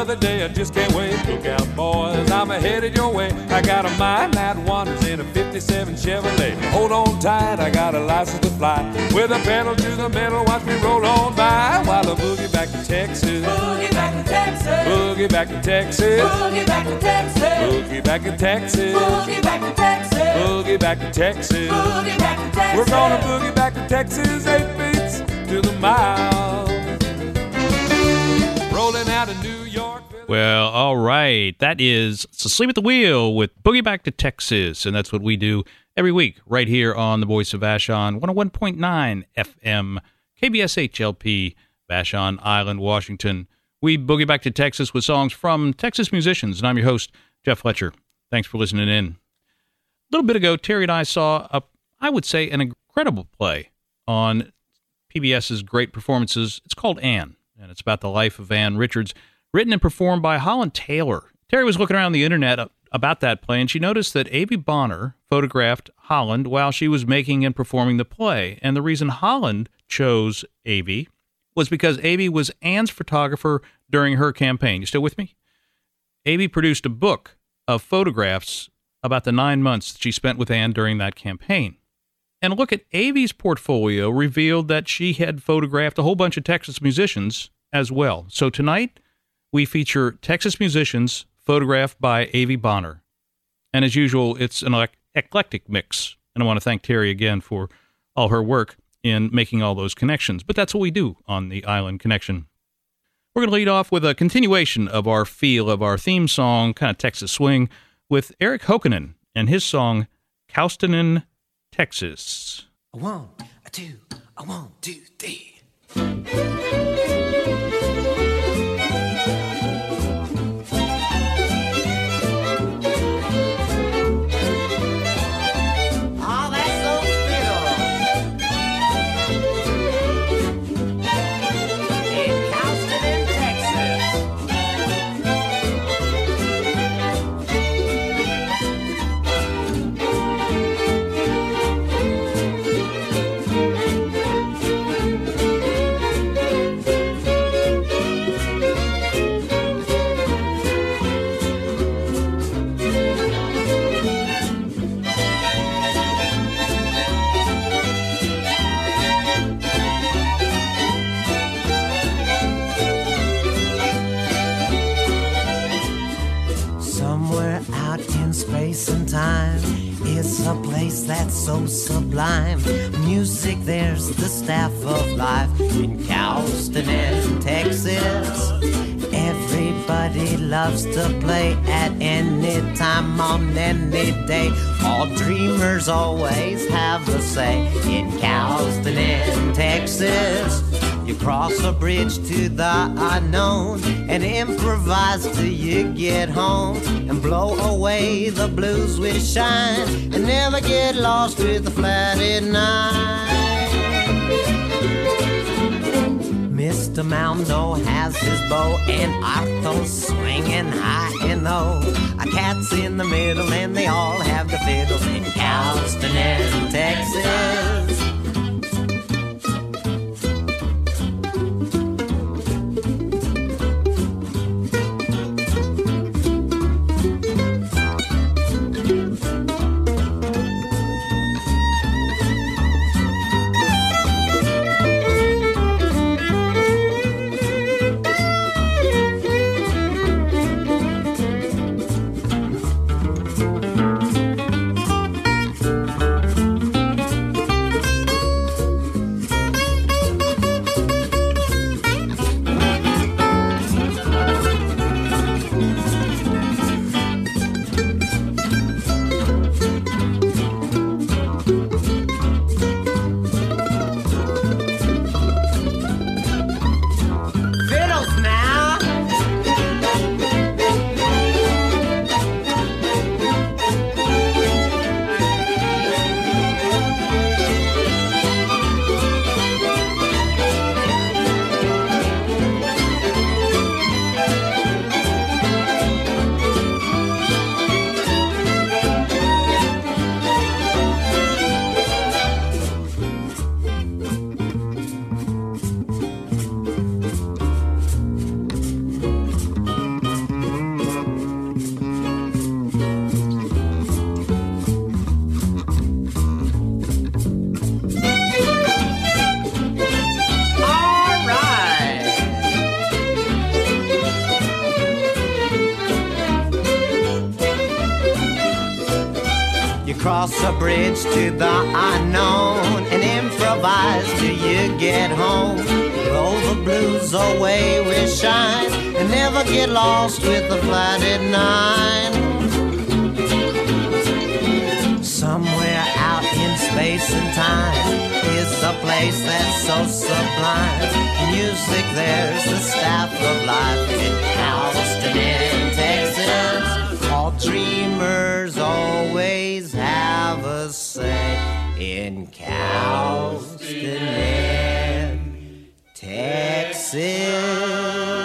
another day, I just can't wait. Look out, boys, I'm headed your way. I got a mind that wanders in a 57 Chevrolet. Hold on tight, I got a license to fly. With a pedal to the metal, watch me roll on by while I boogie back to Texas. Boogie back to Texas. Boogie back to Texas. Boogie back to Texas. Boogie back to Texas. Boogie back to Texas. Boogie back to Texas. Boogie back to Texas. We're gonna boogie back to Texas, 8 beats to the mile. Rolling out of New York. Well, all right. That is Sleep at the Wheel with Boogie Back to Texas. And that's what we do every week right here on the Voice of Vashon, 101.9 FM, KBSHLP, Vashon Island, Washington. We boogie back to Texas with songs from Texas musicians. And I'm your host, Jeff Fletcher. Thanks for listening in. A little bit ago, Terry and I saw, I would say, an incredible play on PBS's great performances. It's called Anne, and it's about the life of Anne Richards, written and performed by Holland Taylor. Terry was looking around the internet about that play, and she noticed that Avie Bonner photographed Holland while she was making and performing the play. And the reason Holland chose Avie was because Avie was Anne's photographer during her campaign. You still with me? Avie produced a book of photographs about the 9 months that she spent with Anne during that campaign. And a look at Avie's portfolio revealed that she had photographed a whole bunch of Texas musicians as well. So tonight, we feature Texas musicians photographed by Avie Bonner. And as usual, it's an eclectic mix. And I want to thank Terry again for all her work in making all those connections. But that's what we do on the Island Connection. We're going to lead off with a continuation of our feel of our theme song, kind of Texas swing, with Eric Hoekenen and his song, Cowstonin, Texas. A 1, a 2, a 1, 2, 3. Time. It's a place that's so sublime. Music, there's the staff of life in Cowstonin, Texas. Everybody loves to play at any time on any day. All dreamers always have a say in Cowstonin, Texas. You cross a bridge to the unknown and improvise till you get home and blow away the blues with shine and never get lost with the flat at night. Mr. Malno has his bow and Arthur's swinging high and low. A cat's in the middle and they all have the fiddles in Cowstonin, Texas. You cross a bridge to the unknown and improvise till you get home. Roll the blues away with shine and never get lost with the flight at 9. Somewhere out in space and time is a place that's so sublime. Music, there's the staff of life in Houston, in Texas. All dreamers always have a say in Houston, Texas.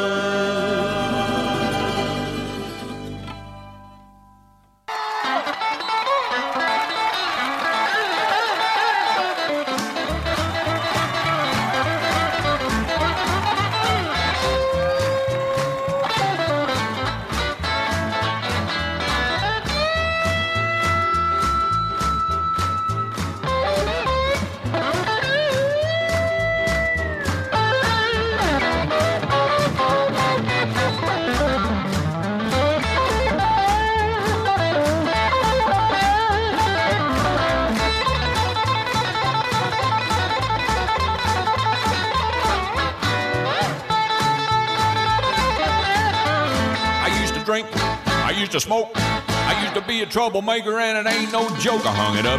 Drink, I used to smoke, I used to be a troublemaker, and it ain't no joke. I hung it up.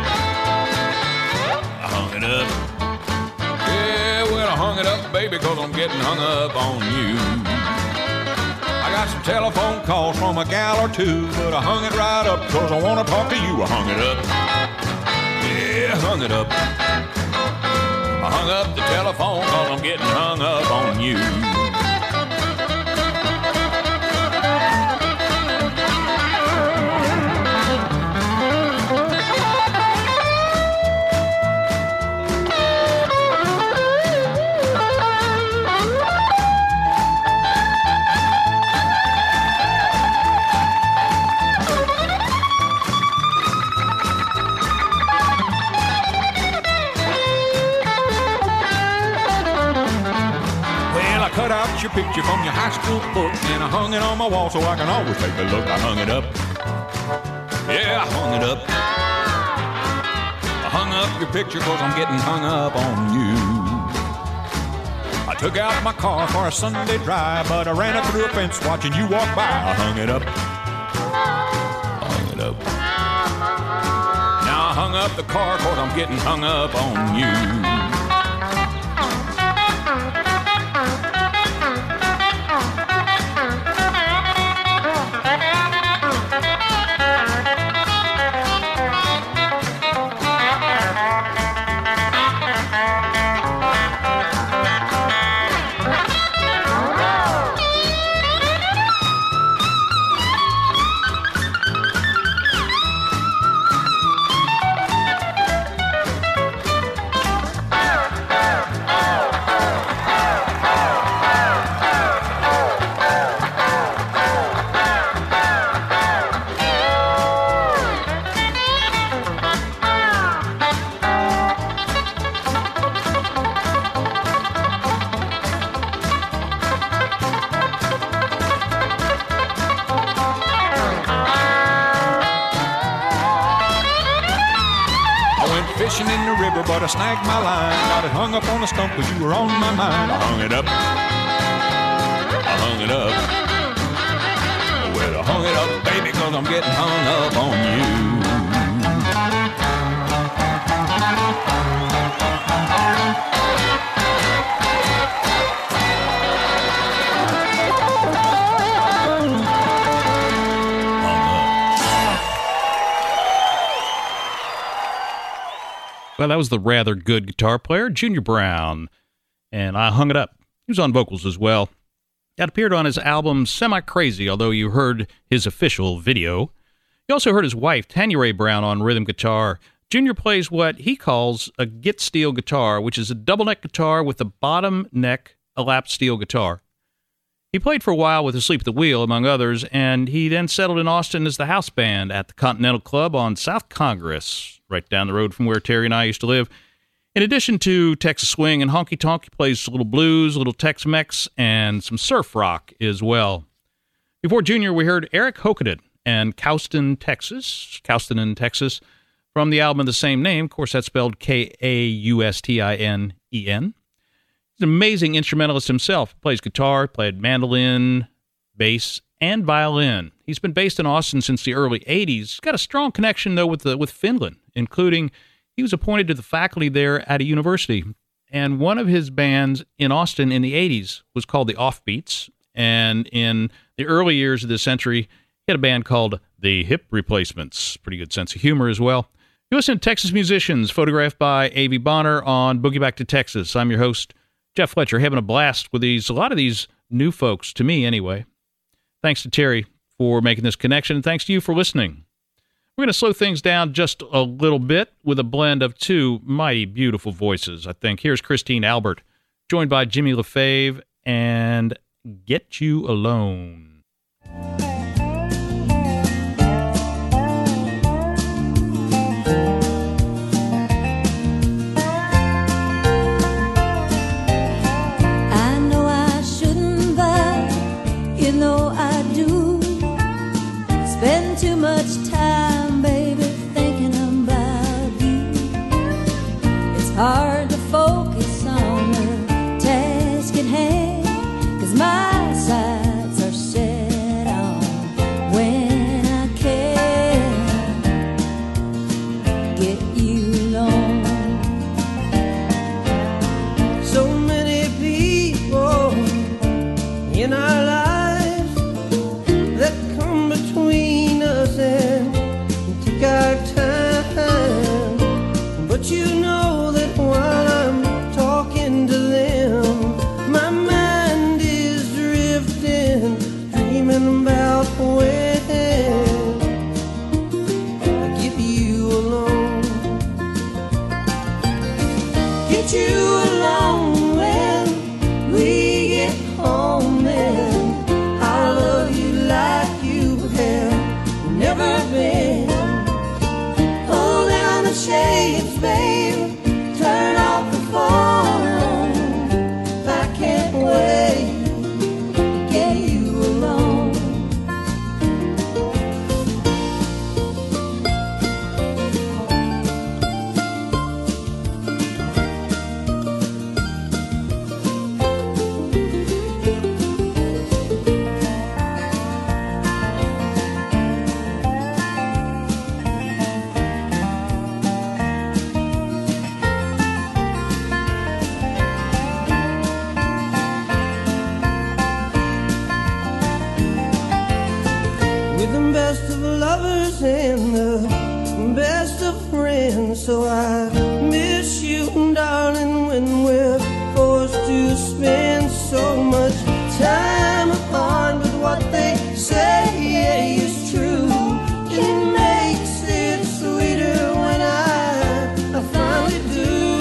Yeah, well, I hung it up, baby, cause I'm getting hung up on you. I got some telephone calls from a gal or two, but I hung it right up cause I wanna talk to you. I hung it up. Yeah, I hung it up. I hung up the telephone cause I'm getting hung up on you. Cut out your picture from your high school book and I hung it on my wall so I can always take a look. I hung it up. Yeah, I hung it up. I hung up your picture cause I'm getting hung up on you. I took out my car for a Sunday drive, but I ran up through a fence watching you walk by. I hung it up. I hung it up. Now I hung up the car cause I'm getting hung up on you. Fishing in the river, but I snagged my line. Got it hung up on a stump cause you were on my mind. I hung it up. I hung it up. Well, I hung it up, baby, cause I'm getting hung up on you. Well, that was the rather good guitar player, Junior Brown, and I hung it up. He was on vocals as well. That appeared on his album Semi-Crazy, although you heard his official video. You also heard his wife, Tanya Ray Brown, on rhythm guitar. Junior plays what he calls a git steel guitar, which is a double neck guitar with the bottom neck a lap steel guitar. He played for a while with Asleep at the Wheel, among others, and he then settled in Austin as the house band at the Continental Club on South Congress, right down the road from where Terry and I used to live. In addition to Texas swing and honky-tonk, he plays a little blues, a little Tex-Mex, and some surf rock as well. Before Junior, we heard Eric Hokaden and Cowston in Texas. from the album of the same name. Of course, that's spelled Kaustinen. He's an amazing instrumentalist himself. Plays guitar, played mandolin, bass, and violin. He's been based in Austin since the early 80s. He's got a strong connection, though, with Finland, including he was appointed to the faculty there at a university. And one of his bands in Austin in the 80s was called the Offbeats. And in the early years of this century, he had a band called the Hip Replacements. Pretty good sense of humor as well. You listen to Texas Musicians, photographed by A.V. Bonner on Boogie Back to Texas. I'm your host, Jeff Fletcher, having a blast with a lot of these new folks, to me anyway. Thanks to Terry for making this connection, and thanks to you for listening. We're going to slow things down just a little bit with a blend of two mighty beautiful voices, I think. Here's Christine Albert, joined by Jimmy LaFave, and Get You Alone. Spend too much time, baby, thinking about you. It's hard to focus on the task at hand, 'cause my sights are set on when I can get you alone. So many people in our lives that come between us and take our time, but you know that while I'm talking to them, my mind is drifting, dreaming about when I get you alone. Get you alone when we get home, and I'll love you like you have never been. Pull down the shades, babe, turn off the phone. I can't wait to get you alone. With the best of lovers and the best of friends, so I miss you, darling, when we're forced to spend so much time apart. But what they say is true, it makes it sweeter when I finally do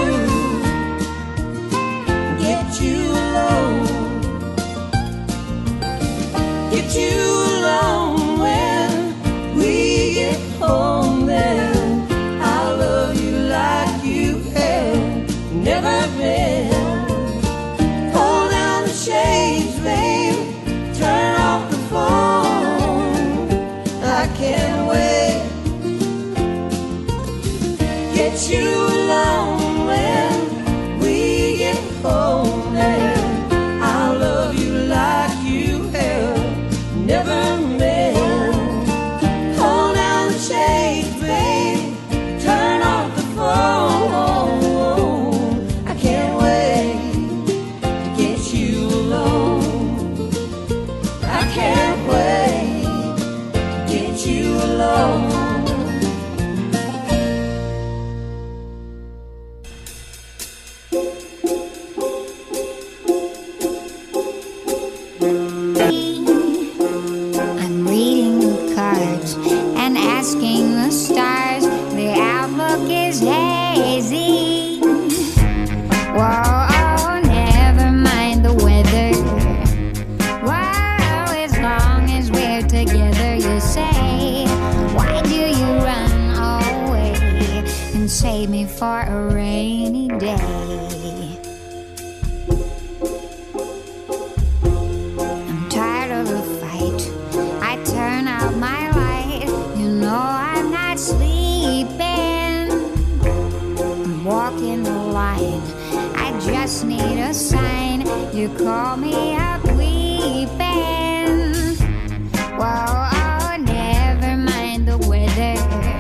get you alone. Get you alone when we get home, then I'll love you like you have never been. Pull down the shades, babe, turn off the phone. I can't wait. Get you alone when we get home, then I'll love you like you have never been. Hold down the shades, babe, turn off the phone. I can't wait to get you alone. I can't wait to get you alone. I'm reading the cards and asking the stars. The outlook is hazy. Whoa, never mind the weather. Whoa, as long as we're together, you say. Why do you run away and save me for a rainy day? I'm tired of the fight. I turn out my light. You know I'm not sleeping. I'm walking the line. I just need a sign. You call me up weeping. Whoa, oh, never mind the weather.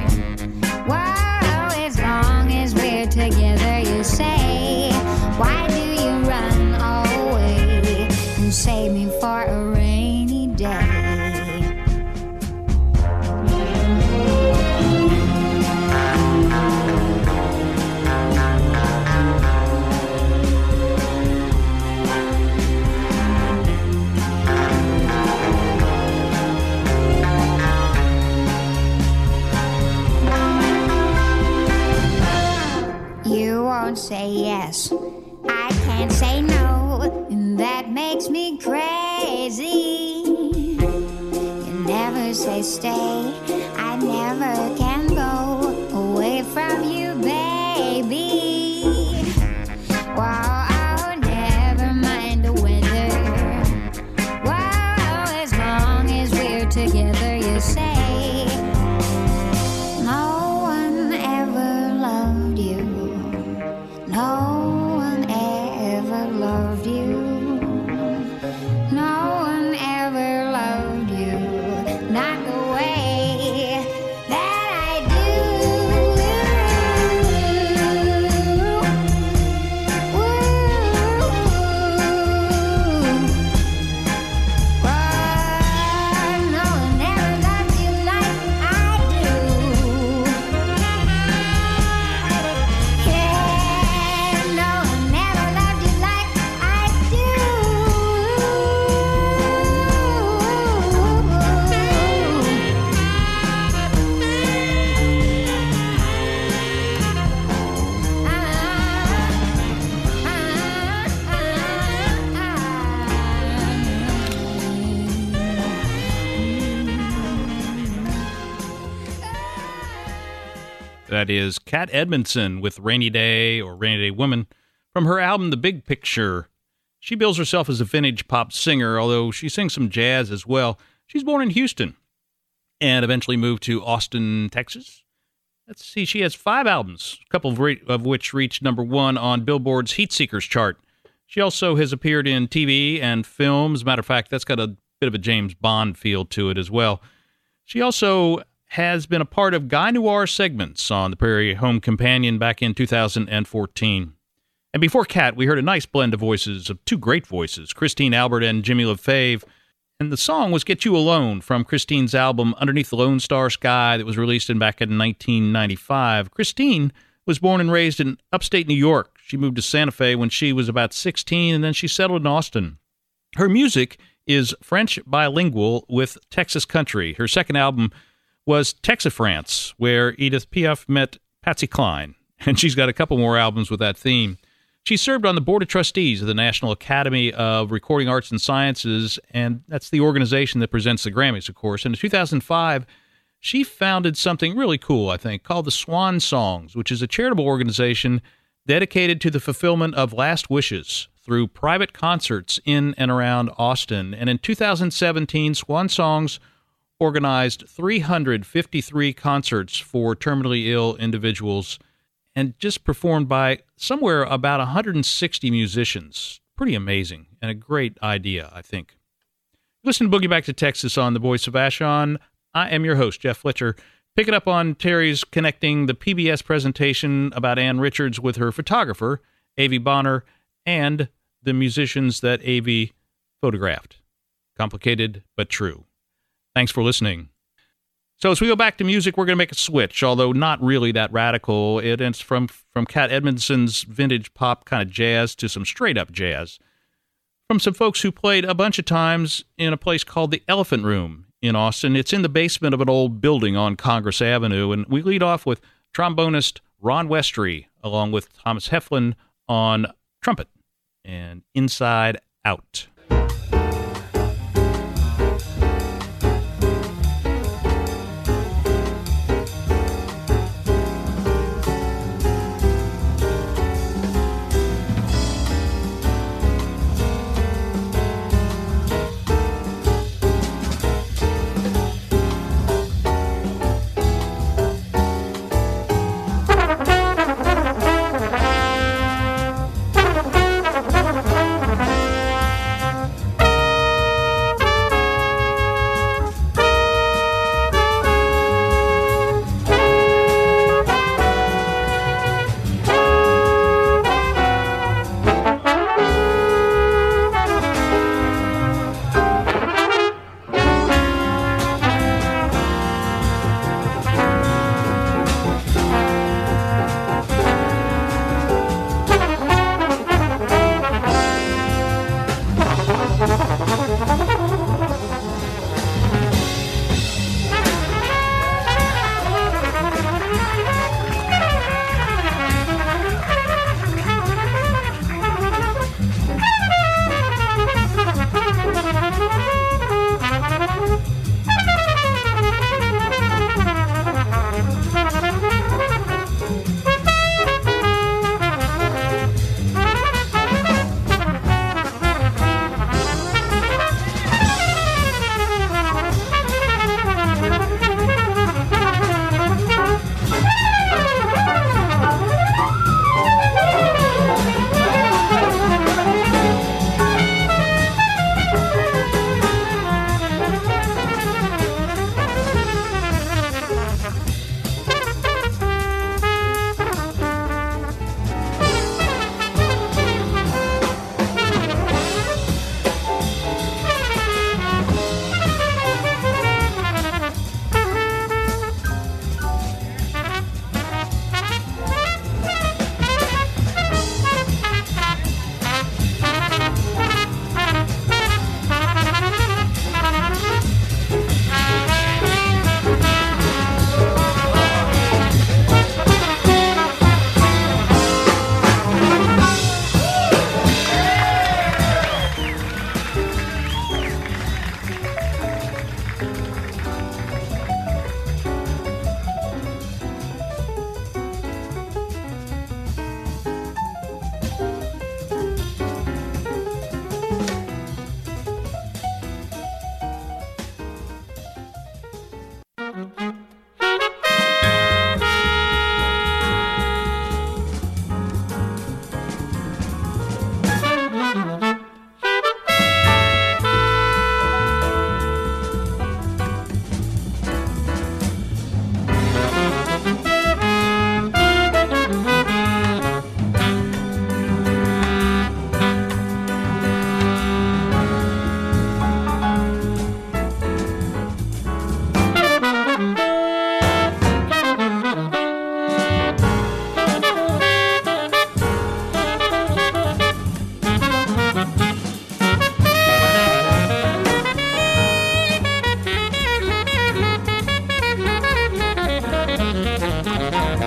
Whoa, as long as we're together, you say. Why do you run away and save me for a rainy day? You won't say yes, I can't say no, and that makes me crazy. You never say stay, I never can go away from you, baby. Wow, oh, never mind the weather. Wow, as long as we're together, you say. No one ever loved you. No one ever loved you. No one ever loved you. Not the way that I do. Ooh. Oh, no one ever loved you like I do. Yeah, no one ever loved you like I do. That is Kat Edmondson with Rainy Day or Rainy Day Woman from her album The Big Picture. She bills herself as a vintage pop singer, although she sings some jazz as well. She's born in Houston and eventually moved to Austin, Texas. Let's see, she has 5 albums, a couple of which reached number 1 on Billboard's Heat Seekers chart. She also has appeared in TV and film. As a matter of fact, that's got a bit of a James Bond feel to it as well. She also has been a part of Guy Noir segments on the Prairie Home Companion back in 2014. And before Kat, we heard a nice blend of voices, of 2 great voices, Christine Albert and Jimmy LaFave. And the song was Get You Alone from Christine's album Underneath the Lone Star Sky that was released back in 1995. Christine was born and raised in upstate New York. She moved to Santa Fe when she was about 16, and then she settled in Austin. Her music is French bilingual with Texas country. Her second album was Texafrance, where Edith Piaf met Patsy Cline, and she's got a couple more albums with that theme. She served on the Board of Trustees of the National Academy of Recording Arts and Sciences, and that's the organization that presents the Grammys, of course. And in 2005, she founded something really cool, I think, called the Swan Songs, which is a charitable organization dedicated to the fulfillment of last wishes through private concerts in and around Austin. And in 2017, Swan Songs organized 353 concerts for terminally ill individuals and just performed by somewhere about 160 musicians. Pretty amazing and a great idea, I think. Listen to Boogie Back to Texas on the Voice of Vashon. I am your host, Jeff Fletcher. Pick it up on Terry's connecting the PBS presentation about Ann Richards with her photographer, Avi Bonner, and the musicians that Avi photographed. Complicated, but true. Thanks for listening. So as we go back to music, we're going to make a switch, although not really that radical. It's from Kat Edmondson's vintage pop kind of jazz to some straight-up jazz. From some folks who played a bunch of times in a place called the Elephant Room in Austin. It's in the basement of an old building on Congress Avenue, and we lead off with trombonist Ron Westry, along with Thomas Heflin on trumpet and Inside Out.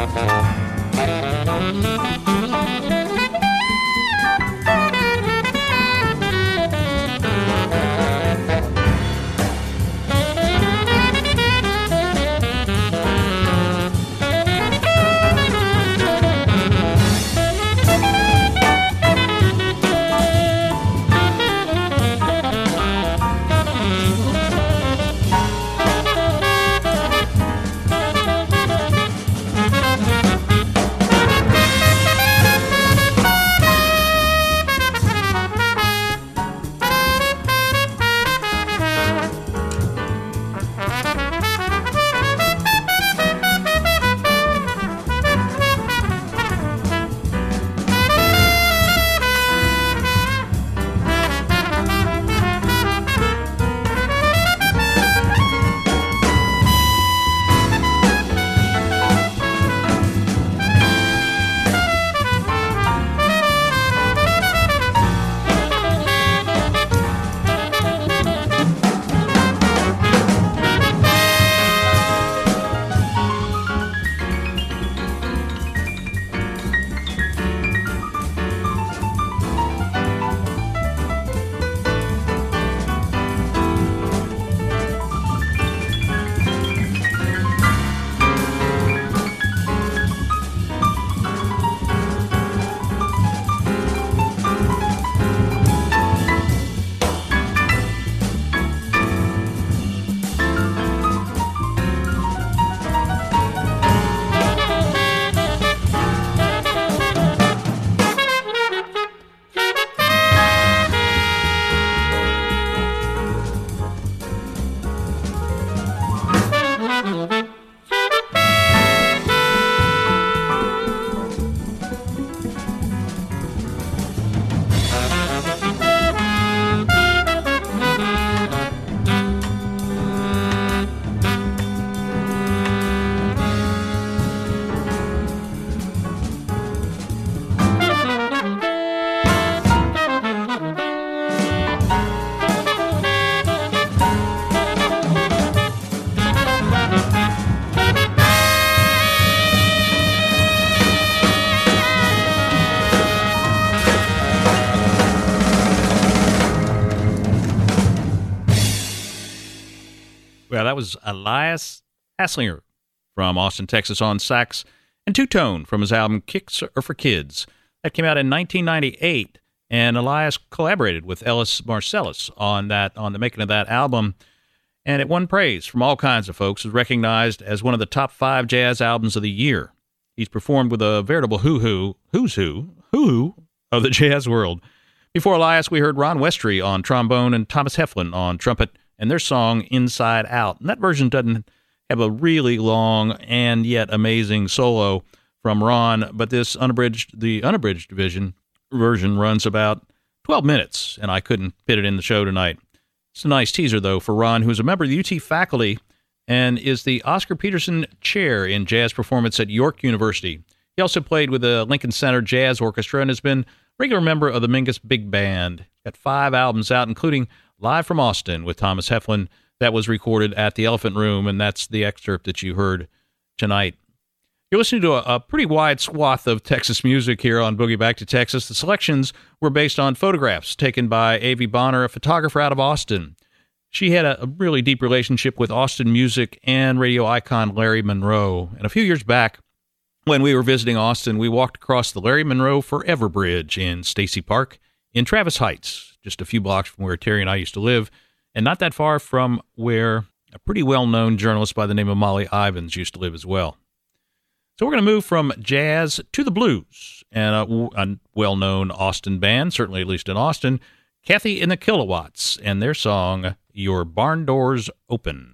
Well, that was Elias Hasslinger from Austin, Texas on sax, and two-tone from his album Kicks Are for Kids. That came out in 1998, and Elias collaborated with Ellis Marsalis on the making of that album, and it won praise from all kinds of folks. It was recognized as one of the top 5 jazz albums of the year. He's performed with a veritable who's who of the jazz world. Before Elias, we heard Ron Westry on trombone and Thomas Heflin on trumpet, and their song Inside Out. And that version doesn't have a really long and yet amazing solo from Ron, but the unabridged version runs about 12 minutes, and I couldn't fit it in the show tonight. It's a nice teaser, though, for Ron, who's a member of the UT faculty and is the Oscar Peterson Chair in Jazz Performance at York University. He also played with the Lincoln Center Jazz Orchestra and has been a regular member of the Mingus Big Band. He's got 5 albums out, including Live from Austin with Thomas Heflin. That was recorded at the Elephant Room, and that's the excerpt that you heard tonight. You're listening to a pretty wide swath of Texas music here on Boogie Back to Texas. The selections were based on photographs taken by A.V. Bonner, a photographer out of Austin. She had a really deep relationship with Austin music and radio icon Larry Monroe. And a few years back, when we were visiting Austin, we walked across the Larry Monroe Forever Bridge in Stacey Park in Travis Heights, just a few blocks from where Terry and I used to live, and not that far from where a pretty well-known journalist by the name of Molly Ivins used to live as well. So we're going to move from jazz to the blues, and a well-known Austin band, certainly at least in Austin, Kathy and the Kilowatts, and their song, Your Barn Door's Open.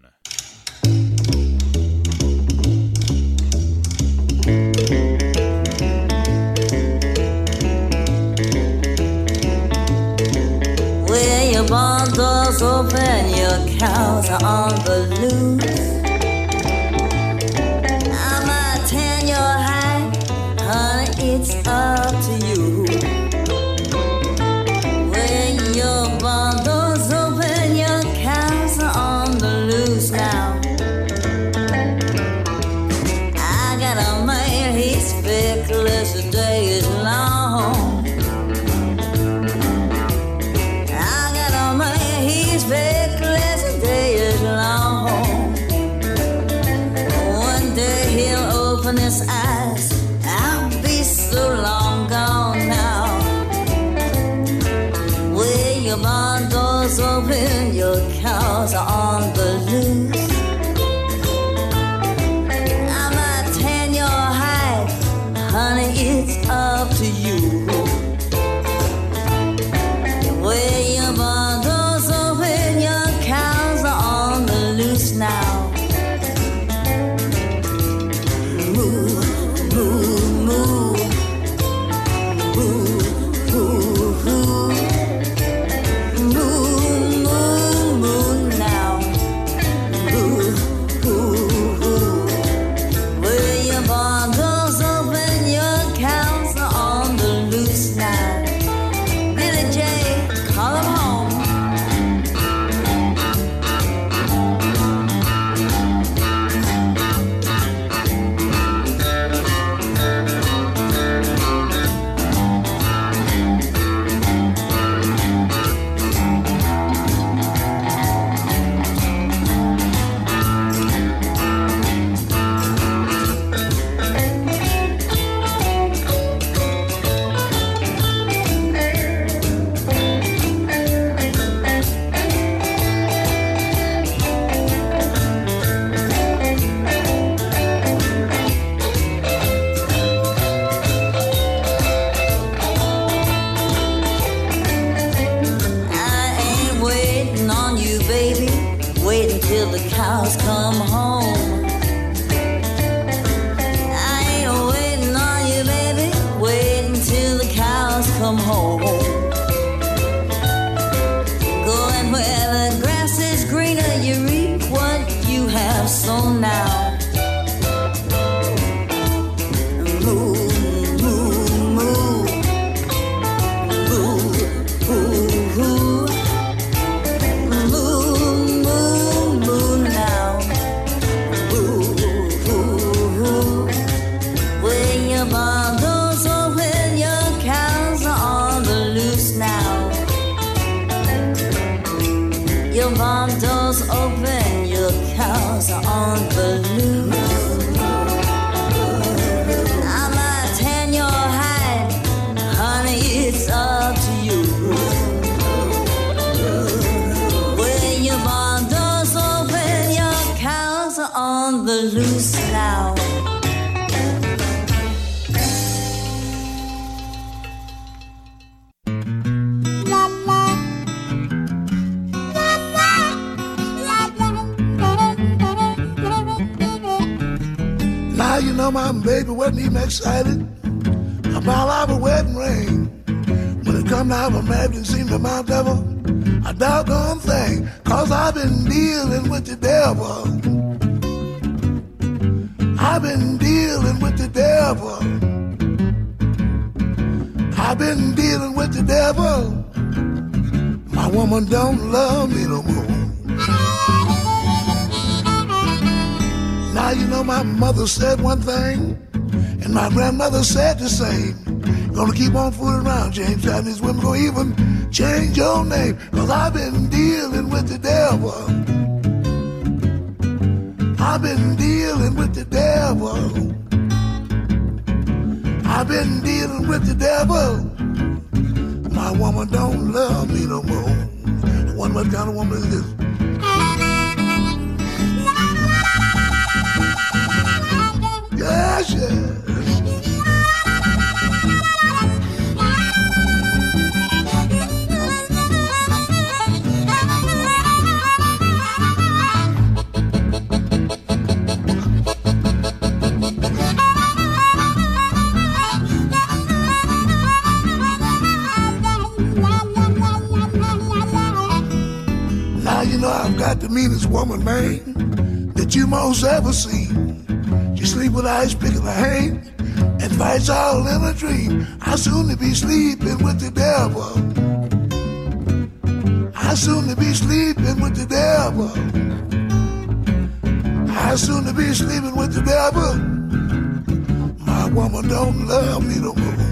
Well, your barn door's open, your cows are on the loose. I'ma tan your hide, honey, it's up to you. When your barn door's open, your cows are on the loose now. I got a man, he's feckless, the day is long. I got a man, he's feckless, the day is long. One day he'll open his eyes, I'll be so long gone now. When your barn doors open, your cows are on the loose. Honey, it's up to you. Where your bundles open, your cows are on the loose now. Moo, moo, moo. Moo, moo, moo. Moo, moo, moo now. Moo, moo, moo. Where your bundles open, cows are on the loose now. Billy J, call 'em home. Till the cows come home. I ain't waiting on you, baby. Waiting till the cows come home. Going where the grass is greener, you reap what you have sown now. Moo, moo, moo. Moo, moo, moo. Bundles open, your cows are on the loose now. Your bundles open, your cows are on the loose. I might tan your hide, honey, it's up to you. When your bundles open, your cows are on the loose now. You know my baby wasn't even excited about our wedding ring. When it come to our marriage, it seemed to my devil a doggone thing. Cause I've been dealing with the devil. I've been dealing with the devil. I've been dealing with the devil. My woman don't love me no more. Now you know my mother said one thing, and my grandmother said the same. Gonna keep on fooling around, James. And these women gonna even change your name. Cause I've been dealing with the devil. I've been dealing with the devil. I've been dealing with the devil. My woman don't love me no more. I wonder what kind of woman is this? Yes, yes. Now you know I've got the meanest woman, man, that you most ever seen. She sleep with ice pick in her hand and fights all in a dream. I soon to be sleeping with the devil. I soon to be sleeping with the devil. I soon to be sleeping with the devil. woman don't love me no more.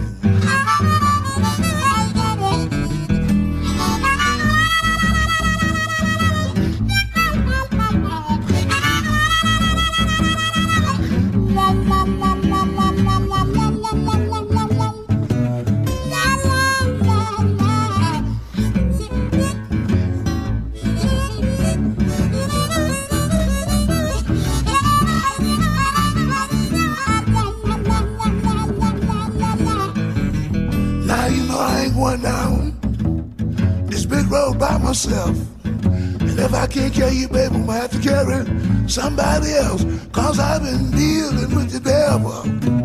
Going down this big road by myself, and if I can't carry you, baby, I'm gonna have to carry somebody else, cause I've been dealing with the devil.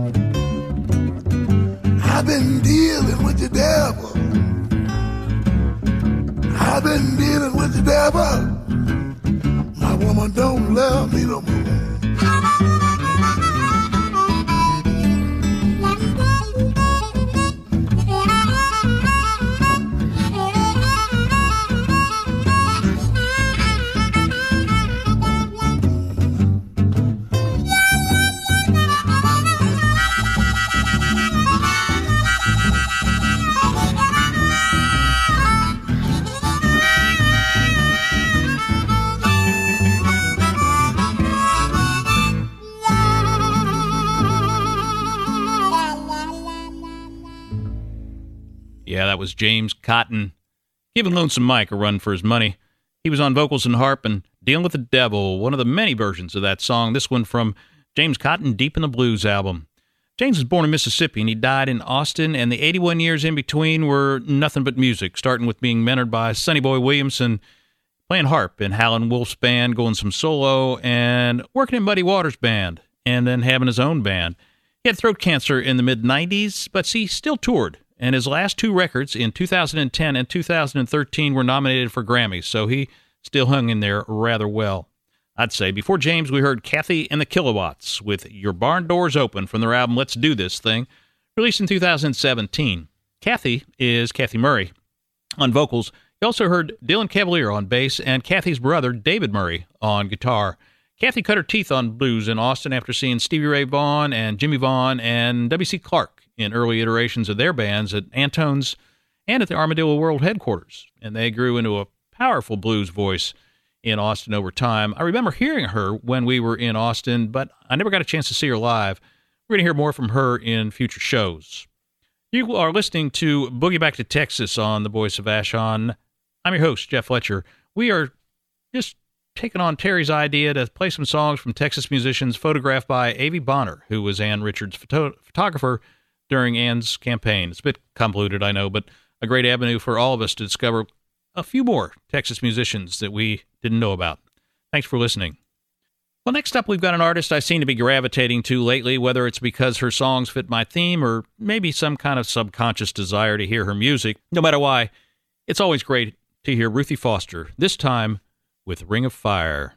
I've been dealing with the devil. I've been dealing with the devil. My woman don't love me no more. Yeah, that was James Cotton giving Lonesome Mike a run for his money. He was on vocals and harp and Dealing with the Devil, one of the many versions of that song. This one from James Cotton, Deep in the Blues album. James was born in Mississippi and he died in Austin, and the 81 years in between were nothing but music, starting with being mentored by Sonny Boy Williamson, playing harp in Howlin' Wolf's band, going some solo, and working in Muddy Waters' band, and then having his own band. He had throat cancer in the mid-90s, but he still toured. And his last two records in 2010 and 2013 were nominated for Grammys, so he still hung in there rather well, I'd say. Before James, we heard Kathy and the Kilowatts with Your Barn Doors Open from their album Let's Do This Thing, released in 2017. Kathy is Kathy Murray on vocals. You also heard Dylan Cavalier on bass and Kathy's brother, David Murray, on guitar. Kathy cut her teeth on blues in Austin after seeing Stevie Ray Vaughan and Jimmy Vaughan and W.C. Clark in early iterations of their bands at Antone's and at the Armadillo World headquarters, and they grew into a powerful blues voice in Austin over time. I remember hearing her when we were in Austin, but I never got a chance to see her live. We're going to hear more from her in future shows. You are listening to Boogie Back to Texas on The Voice of Vashon. I'm your host, Jeff Fletcher. We are just taking on Terry's idea to play some songs from Texas musicians photographed by Avi Bonner, who was Ann Richards' photographer during Ann's campaign. It's a bit convoluted, I know, but a great avenue for all of us to discover a few more Texas musicians that we didn't know about. Thanks for listening. Well, next up, we've got an artist I seem to be gravitating to lately, whether it's because her songs fit my theme or maybe some kind of subconscious desire to hear her music. No matter why, it's always great to hear Ruthie Foster, this time with Ring of Fire.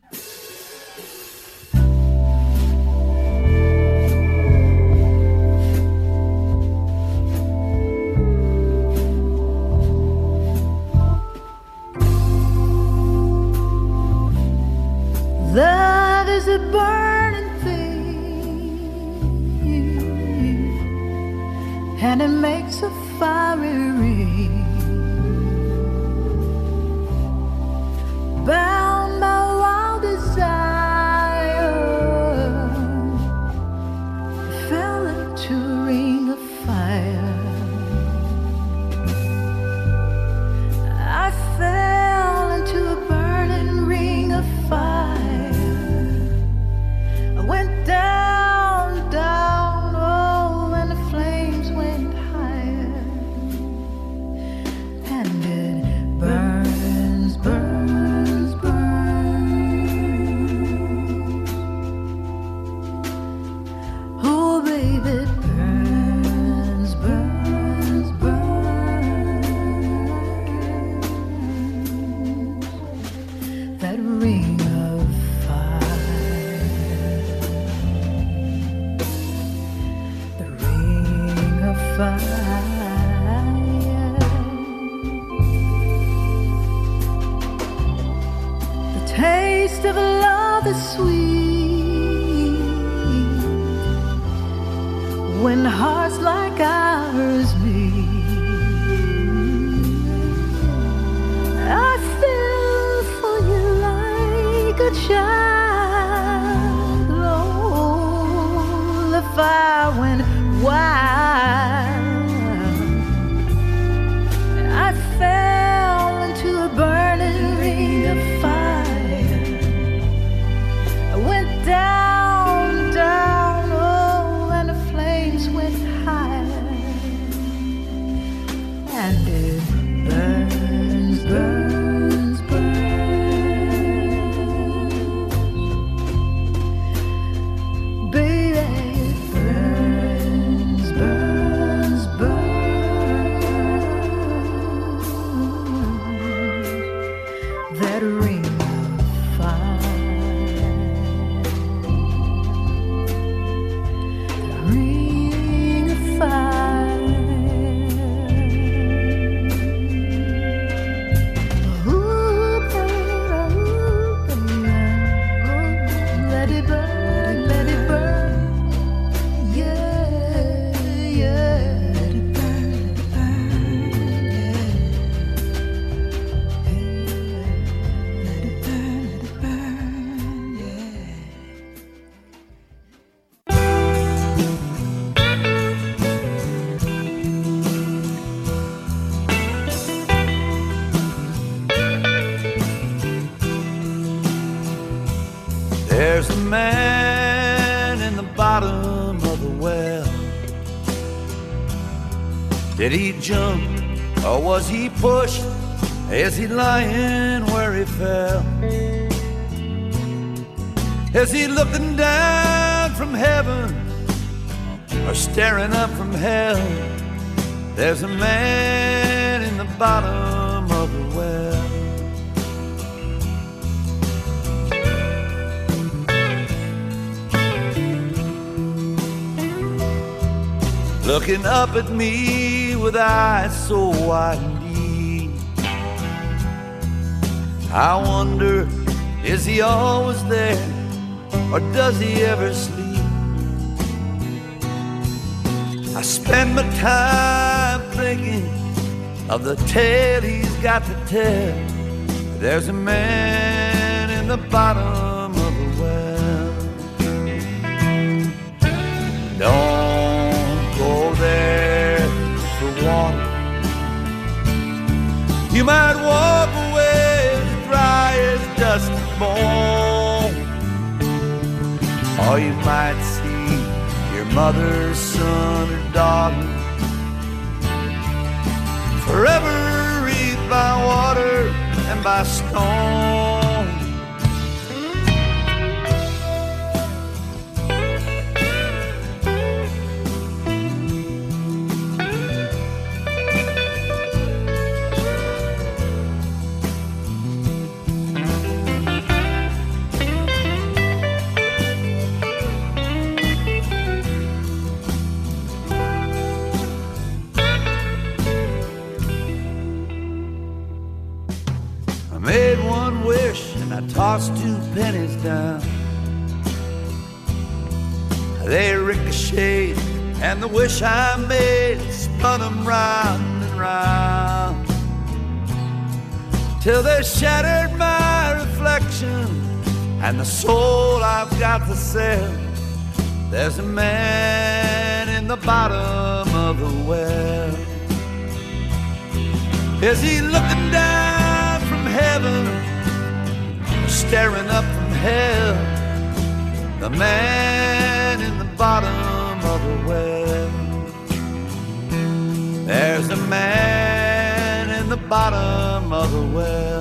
Love is a burning thing, and it makes a fiery ring. Bound by wild desire, I fell into a ring of fire. I fell into a burning ring of fire. Went down, down, oh, and the flames went higher. And it burns, burns, burns. Oh, baby, it burns, burns, burns. That ring of fire. Fire. The taste of love is sweet when hearts like ours meet. I fell for you like a child. Oh, the fire went wild. I fell into a burning ring of fire. I went down, down, oh, and the flames went higher. And it burns, burns, burns. Baby, it burns, burns, burns. That ring of fire. That ring of fire. Ooh, baby, let it burn, let it burn. Yeah, yeah, let it burn, yeah. Let it burn, yeah. There's a man in the bottom of the well. Did he jump or was he pushed? Is he lying where he fell? Is he looking down from heaven or staring up from hell? There's a man in the bottom of the well. Looking up at me with eyes so wide and deep. I wonder, is he always there, or does he ever sleep? I spend my time thinking of the tale he's got to tell. There's a man in the bottom of the well. Don't go there for water. You might walk away as dry as dust and bone, or you might see your mother's son or daughter forever wreathed by water and by stone. I made one wish and I tossed 2 pennies down. They ricocheted and the wish I made spun them round and round till they shattered my reflection and the soul I've got to sell. There's a man in the bottom of the well. Is he looking down from heaven, staring up from hell? The man in the bottom of the well. There's a man in the bottom of the well.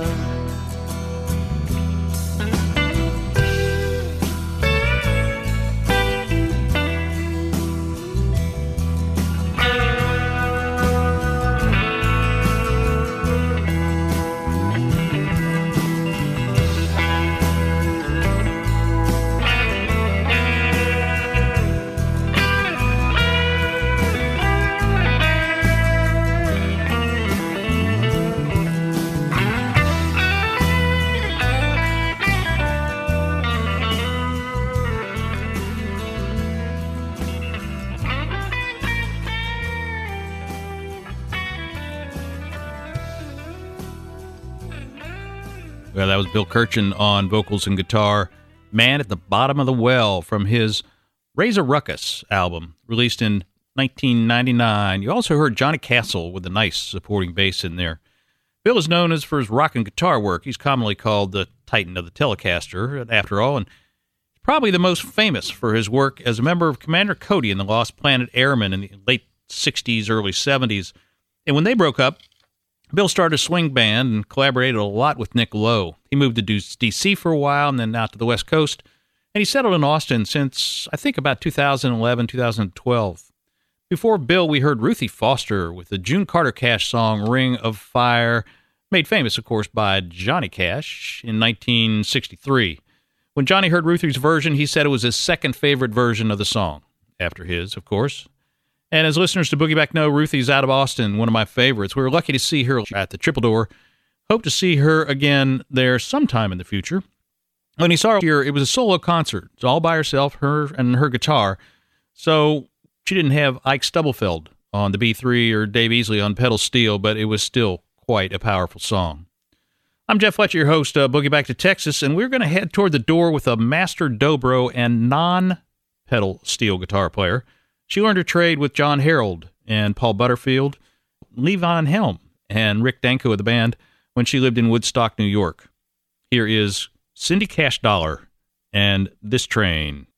Well, that was Bill Kirchen on vocals and guitar. Man at the Bottom of the Well from his Raise a Ruckus album, released in 1999. You also heard Johnny Castle with a nice supporting bass in there. Bill is known as for his rock and guitar work. He's commonly called the Titan of the Telecaster, after all, and he's probably the most famous for his work as a member of Commander Cody and the Lost Planet Airmen in the late 60s, early 70s. And when they broke up, Bill started a swing band and collaborated a lot with Nick Lowe. He moved to D.C. for a while and then out to the West Coast, and he settled in Austin since, I think, about 2011, 2012. Before Bill, we heard Ruthie Foster with the June Carter Cash song Ring of Fire, made famous, of course, by Johnny Cash in 1963. When Johnny heard Ruthie's version, he said it was his second favorite version of the song, after his, of course. And as listeners to Boogie Back know, Ruthie's out of Austin, one of my favorites. We were lucky to see her at the Triple Door. Hope to see her again there sometime in the future. When he saw her here, it was a solo concert. It's all by herself, her and her guitar. So she didn't have Ike Stubblefield on the B3 or Dave Easley on pedal steel, but it was still quite a powerful song. I'm Jeff Fletcher, your host of Boogie Back to Texas, and we're going to head toward the door with a master dobro and non-pedal steel guitar player. She learned her trade with John Harold and Paul Butterfield, Levon Helm, and Rick Danko of the band when she lived in Woodstock, New York. Here is Cindy Cash Dollar and This Train.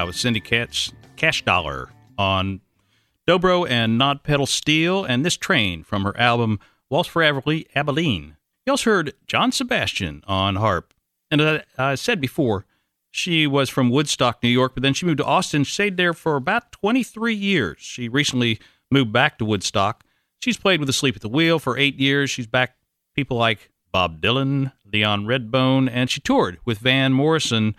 with Cindy Cash Dollar on dobro and Nod Pedal Steel, and This Train from her album Waltz for Abilene. You also heard John Sebastian on harp. And as I said before, she was from Woodstock, New York, but then she moved to Austin. She stayed there for about 23 years. She recently moved back to Woodstock. She's played with Asleep at the Wheel for 8 years. She's backed people like Bob Dylan, Leon Redbone, and she toured with Van Morrison,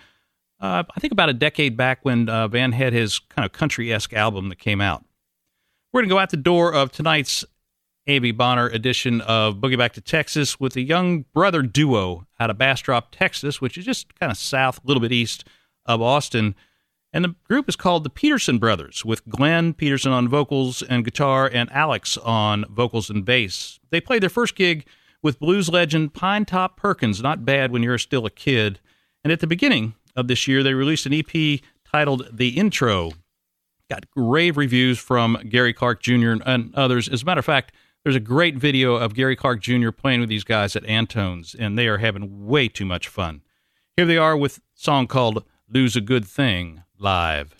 I think about a decade back when Van had his kind of country-esque album that came out. We're going to go out the door of tonight's A.B. Bonner edition of Boogie Back to Texas with a young brother duo out of Bastrop, Texas, which is just kind of south, a little bit east of Austin. And the group is called the Peterson Brothers, with Glenn Peterson on vocals and guitar and Alex on vocals and bass. They played their first gig with blues legend Pine Top Perkins, Not Bad When You're Still a Kid. And at the beginning of this year, they released an EP titled The Intro. Got rave reviews from Gary Clark Jr. and others. As a matter of fact, there's a great video of Gary Clark Jr. playing with these guys at Antone's, and they are having way too much fun. Here they are with a song called Lose a Good Thing, live.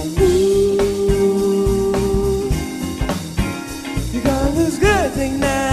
This good thing now.